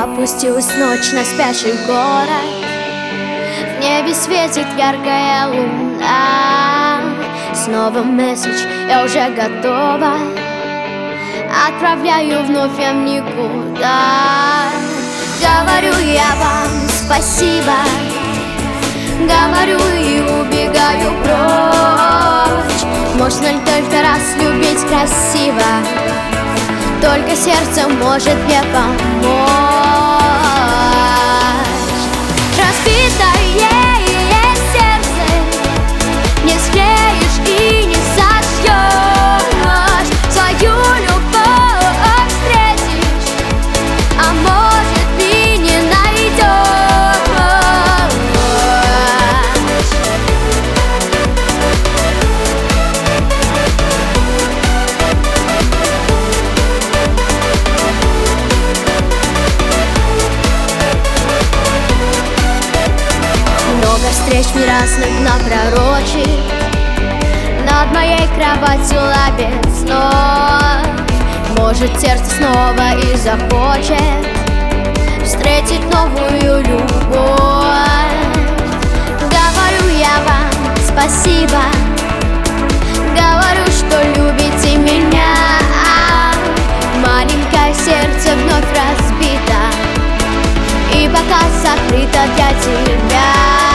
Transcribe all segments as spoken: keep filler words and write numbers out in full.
Опустилась ночь на спящий город, в небе светит яркая луна. Снова месседж, я уже готова, отправляю вновь я в никуда. Говорю я вам спасибо, говорю и убегаю прочь. Можно ли только раз любить красиво, только сердце может мне помочь. Разбитое сердце не склеишь и не сошьешь. Свою любовь встретишь, а может и не найдешь. Много встреч мне разных напророчит, над моей кроватью лапит снов. Может, сердце снова и захочет встретить новую любовь. Говорю я вам спасибо, говорю, что любите меня. Маленькое сердце вновь разбито и пока закрыто для тебя.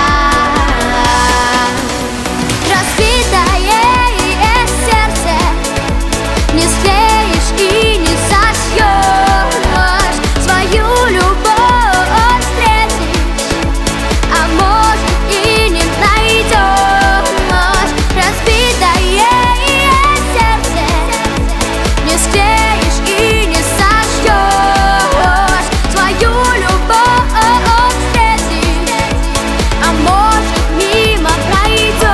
Разбитое сердце не склеишь и не сошьешь. Свою любовь встретишь, а может и не найдешь. Разбитое сердце не склеишь и не сошьешь. Свою любовь встретишь, а может мимо пройдешь.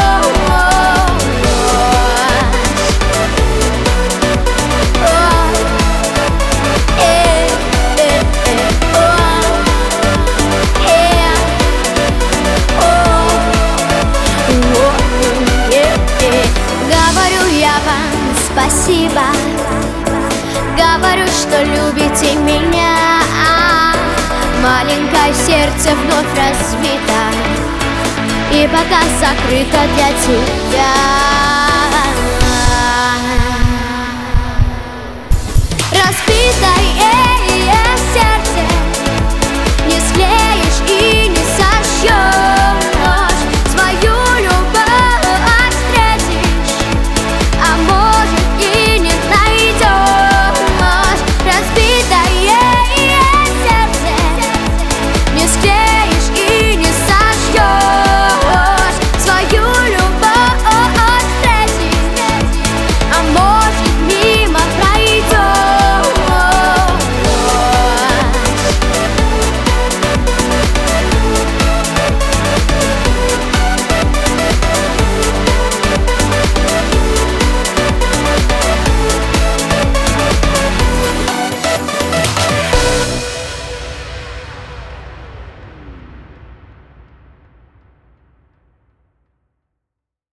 Говорю я вам спасибо, говорю, что любите меня. Маленькое сердце вновь разбито и пока закрыто для тебя.